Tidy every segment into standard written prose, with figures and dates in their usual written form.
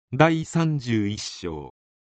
第31章。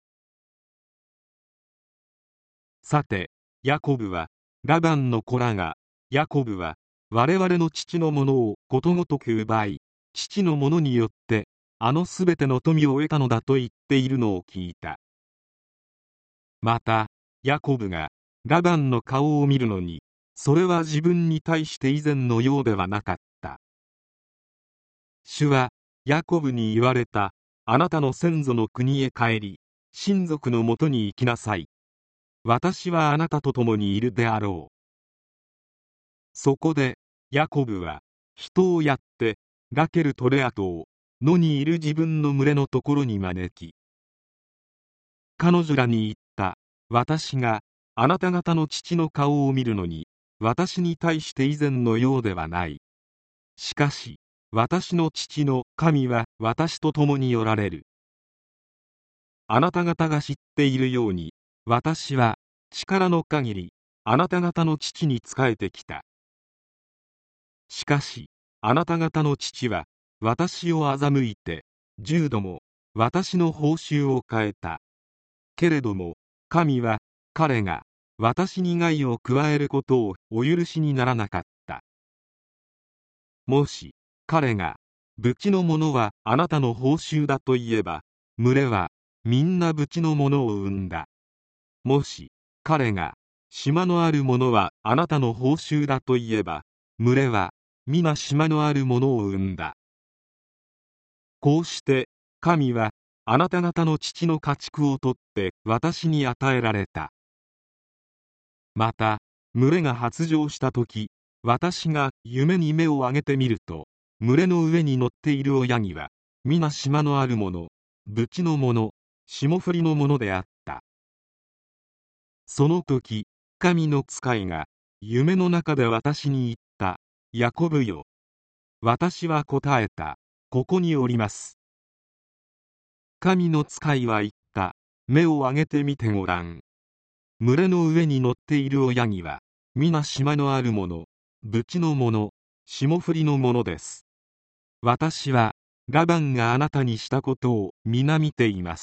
さて、ヤコブは、ラバンの子らが、ヤコブは、我々の父のものをことごとく奪い、父のものによって、すべての富を得たのだと言っているのを聞いた。また、ヤコブが、ラバンの顔を見るのに、それは自分に対して以前のようではなかった。主は、ヤコブに言われた。あなたの先祖の国へ帰り、親族のもとに行きなさい。私はあなたと共にいるであろう。そこで、ヤコブは、人をやって、ラケルとレアとを、野にいる自分の群れのところに招き、彼女らに言った。私が、あなた方の父の顔を見るのに、私に対して以前のようではない。しかし、私の父の神は私と共におられる。あなた方が知っているように、私は力の限りあなた方の父に仕えてきた。しかし、あなた方の父は私を欺いて10度も私の報酬を変えた。けれども、神は彼が私に害を加えることをお許しにならなかった。もし彼が、ブチのものはあなたの報酬だと言えば、群れはみんなブチのものを生んだ。もし彼が、島のあるものはあなたの報酬だと言えば、群れは皆島のあるものを生んだ。こうして神はあなた方の父の家畜を取って私に与えられた。また群れが発情した時、私が夢に目を上げてみると、群れの上に乗っている親木は皆島のあるもの、ブチのもの、霜降りのものであった。その時、神の使いが夢の中で私に言った。ヤコブよ。私は答えた。ここにおります。神の使いは言った。目を上げてみてごらん。群れの上に乗っている親木は皆島のあるもの、ブチのもの、霜降りのものです。私はラバンがあなたにしたことを皆見ています。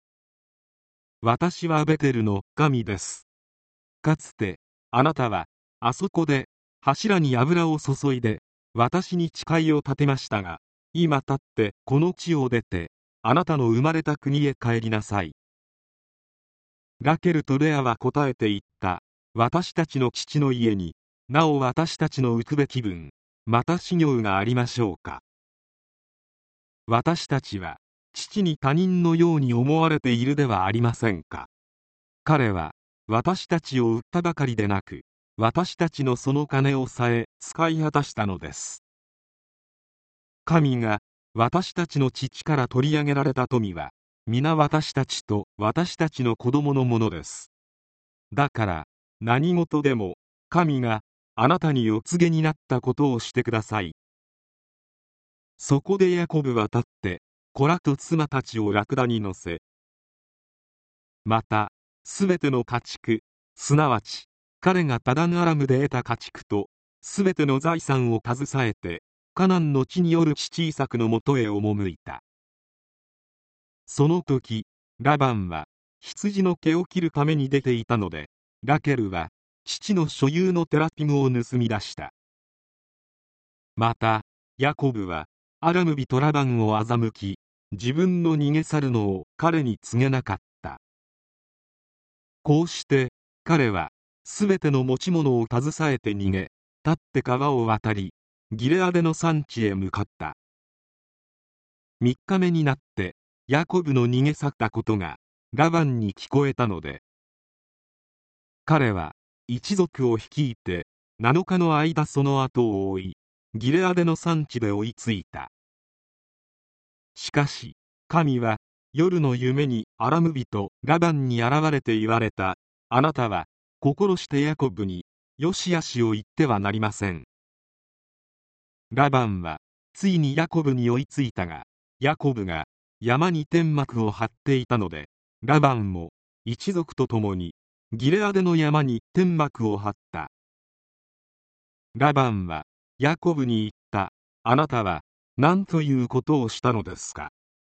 私はベテルの神です。かつてあなたはあそこで柱に油を注いで私に誓いを立てましたが、今立ってこの地を出てあなたの生まれた国へ帰りなさい。ラケルとレアは答えて言った。私たちの父の家になお私たちの浮くべき分、また資業がありましょうか。私たちは父に他人のように思われているではありませんか。彼は私たちを売ったばかりでなく、私たちのその金をさえ使い果たしたのです。神が私たちの父から取り上げられた富は皆私たちと私たちの子供のものです。だから何事でも神があなたにお告げになったことをしてください。そこでヤコブは立って子らと妻たちをラクダに乗せ、またすべての家畜、すなわち彼がパダンアラムで得た家畜とすべての財産を携えてカナンの地による父イサクのもとへ赴いた。その時ラバンは羊の毛を切るために出ていたので、ラケルは父の所有のテラピムを盗み出した。またヤコブはアラム人ラバンを欺き、自分の逃げ去るのを彼に告げなかった。こうして彼はすべての持ち物を携えて逃げ、立って川を渡りギレアデの山地へ向かった。3日目になってヤコブの逃げ去ったことがラバンに聞こえたので、彼は一族を率いて7日の間その後を追い、ギレアデの山地で追いついた。しかし神は夜の夢にアラム人ラバンに現れて言われた。あなたは心してヤコブによしあしを言ってはなりません。ラバンはついにヤコブに追いついたが、ヤコブが山に天幕を張っていたので、ラバンも一族と共にギレアデの山に天幕を張った。ラバンはヤコブに言った。あなたは何ということをしたのですか。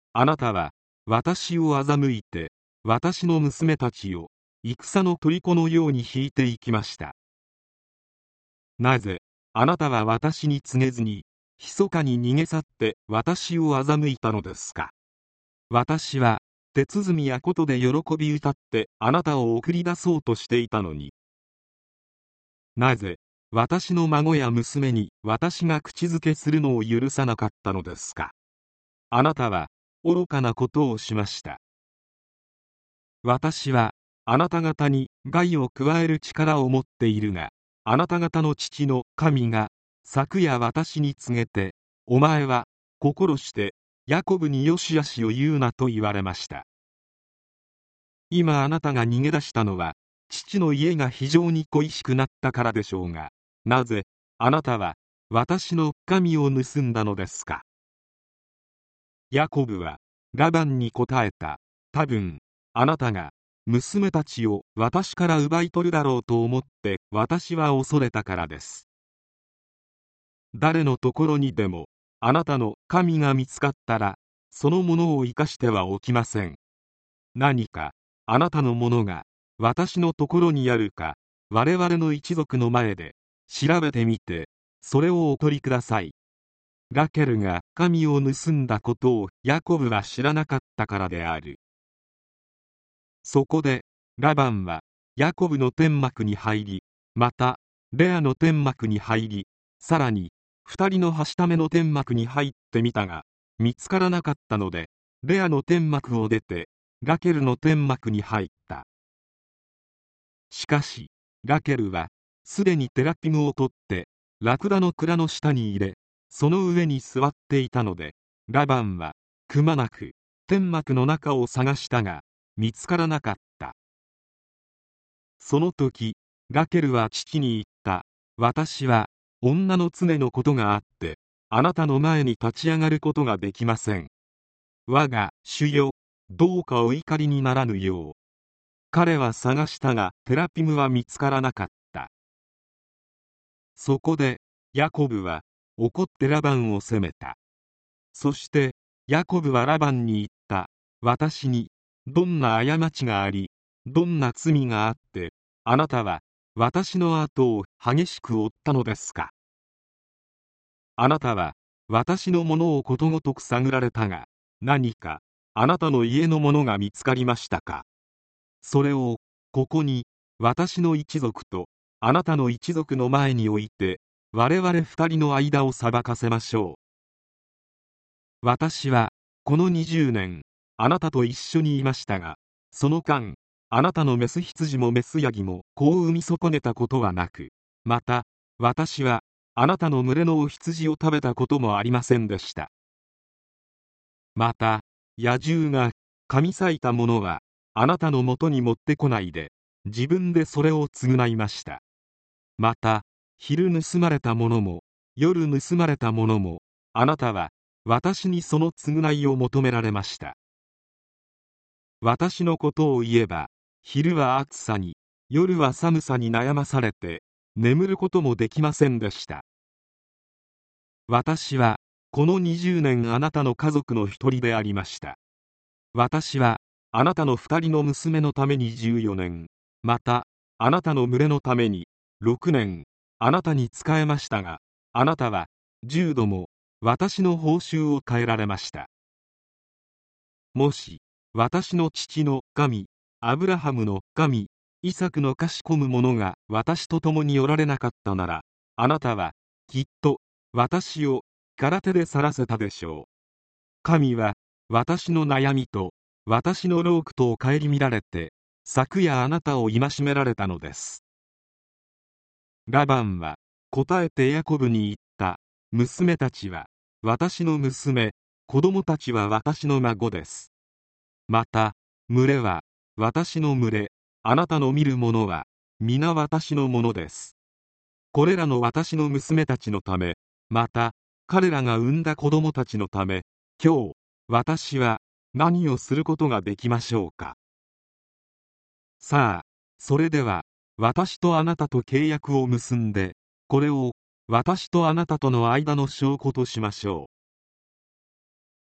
あなたは私を欺いて、私の娘たちを戦の虜のように引いていきました。なぜあなたは私に告げずに、密かに逃げ去って私を欺いたのですか。私は手鼓や琴で喜び歌ってあなたを送り出そうとしていたのに。なぜ私の孫や娘に私が口づけするのを許さなかったのですか。あなたは愚かなことをしました。私はあなた方に害を加える力を持っているが、あなた方の父の神が昨夜私に告げて、お前は心してヤコブによしあしを言うなと言われました。今あなたが逃げ出したのは父の家が非常に恋しくなったからでしょうが、なぜあなたは私の神を盗んだのですか。ヤコブはラバンに答えた。多分あなたが娘たちを私から奪い取るだろうと思って私は恐れたからです。誰のところにでもあなたの神が見つかったら、そのものを生かしてはおきません。何かあなたのものが私のところにあるか、我々の一族の前で調べてみて、それをお取りください。ラケルが神を盗んだことをヤコブは知らなかったからである。そこでラバンはヤコブの天幕に入り、またレアの天幕に入り、さらに二人のはしための天幕に入ってみたが見つからなかったので、レアの天幕を出てラケルの天幕に入った。しかしラケルはすでにテラピムを取ってラクダの蔵の下に入れ、その上に座っていたので、ラバンはくまなく天幕の中を探したが見つからなかった。その時ラケルは父に言った。私は女の常のことがあってあなたの前に立ち上がることができません。我が主よ、どうかお怒りにならぬよう。彼は探したがテラピムは見つからなかった。そこでヤコブは怒ってラバンを責めた。そしてヤコブはラバンに言った。私にどんな過ちがあり、どんな罪があってあなたは私の後を激しく追ったのですか。あなたは私のものをことごとく探られたが、何かあなたの家のものが見つかりましたか。それをここに私の一族とあなたの一族の前に置いて、我々二人の間を裁かせましょう。私はこの20年あなたと一緒にいましたが、その間あなたのメス羊もメスヤギも子を産み損ねたことはなく、また私はあなたの群れのお羊を食べたこともありませんでした。また野獣が噛み裂いたものはあなたのもとに持ってこないで、自分でそれを償いました。また昼盗まれたものも夜盗まれたものも、あなたは私にその償いを求められました。私のことを言えば、昼は暑さに夜は寒さに悩まされて眠ることもできませんでした。私はこの20年あなたの家族の一人でありました。私はあなたの二人の娘のために14年、またあなたの群れのために6年あなたに仕えましたが、あなたは10度も私の報酬を変えられました。もし私の父の神アブラハムの神イサクの賢む者が私と共におられなかったなら、あなたはきっと私を空手で去らせたでしょう。神は私の悩みと私の労苦とを顧みられて、昨夜あなたを戒められたのです。ラバンは答えてヤコブに言った。娘たちは私の娘、子供たちは私の孫です。また群れは私の群れ、あなたの見るものは皆私のものです。これらの私の娘たちのため、また彼らが産んだ子供たちのため、今日私は何をすることができましょうか。さあ、それでは私とあなたと契約を結んで、これを私とあなたとの間の証拠としましょう。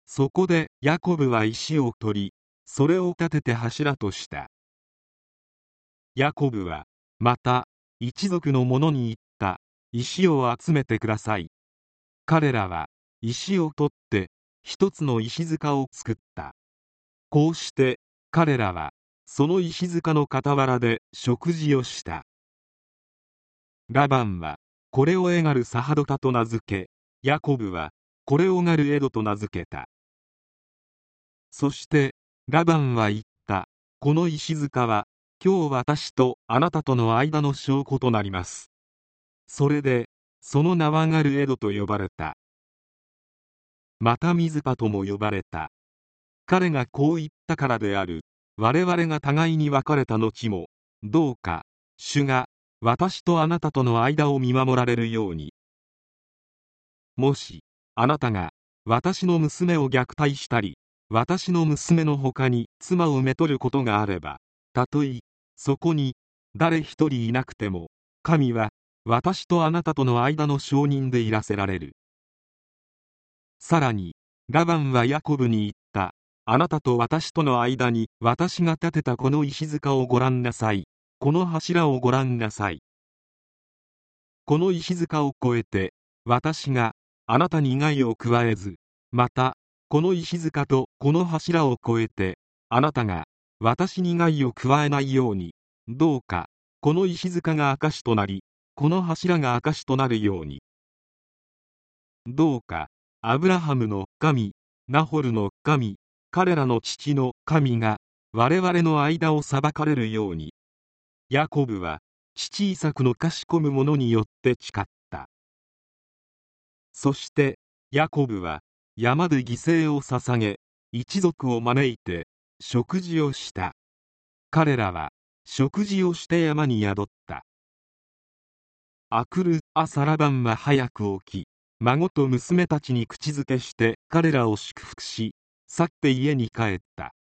そこでヤコブは石を取り、それを立てて柱とした。ヤコブはまた一族の者に言った。石を集めてください。彼らは石を取って一つの石塚を作った。こうして彼らはその石塚の傍らで食事をした。ラバンはこれをエガルサハドタと名付け、ヤコブはこれをガルエドと名付けた。そしてラバンは言った。この石塚は今日私とあなたとの間の証拠となります。それでその名はガルエドと呼ばれた。またミズパとも呼ばれた。彼がこう言ったからである。我々が互いに別れた後も、どうか主が私とあなたとの間を見守られるように。もしあなたが私の娘を虐待したり、私の娘の他に妻をめとることがあれば、たとえそこに誰一人いなくても、神は私とあなたとの間の証人でいらせられる。さらにラバンはヤコブに言った。あなたと私との間に私が建てたこの石塚をご覧なさい。この柱をご覧なさい。この石塚を越えて私があなたに害を加えず、またこの石塚とこの柱を越えてあなたが私に害を加えないように、どうかこの石塚が証となり、この柱が証となるように。どうかアブラハムの神、ナホルの神、彼らの父の神が我々の間を裁かれるように。ヤコブは父イサクの賢む者によって誓った。そしてヤコブは山で犠牲を捧げ、一族を招いて食事をした。彼らは食事をして山に宿った。あくる朝ラバンは早く起き、孫と娘たちに口づけして彼らを祝福し、去って家に帰った。